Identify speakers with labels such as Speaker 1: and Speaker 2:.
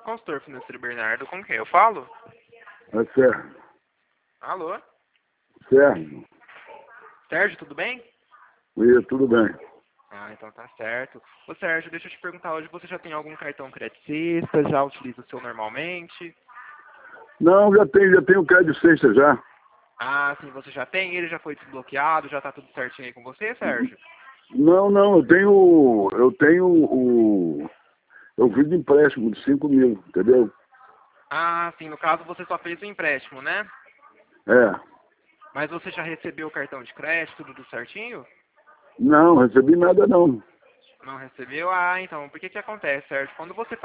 Speaker 1: consultor financeiro Bernardo, com quem eu falo?
Speaker 2: É Sérgio.
Speaker 1: Alô?
Speaker 2: Sérgio.
Speaker 1: Sérgio, tudo bem?
Speaker 2: Oi, tudo bem.
Speaker 1: Ah, então tá certo. Ô Sérgio, deixa eu te perguntar, hoje você já tem algum cartão crédito-cesta? Já utiliza o seu normalmente?
Speaker 2: Não, já tenho crédito sexta já.
Speaker 1: Ah, sim, você já tem? Ele já foi desbloqueado? Já tá tudo certinho aí com você, Sérgio?
Speaker 2: Não, eu fiz empréstimo de 5 mil, entendeu?
Speaker 1: Ah, sim, no caso você só fez o empréstimo, né?
Speaker 2: É.
Speaker 1: Mas você já recebeu o cartão de crédito, tudo certinho?
Speaker 2: Não, recebi nada não.
Speaker 1: Não recebeu? Ah, então, por que que acontece, Sérgio? Quando você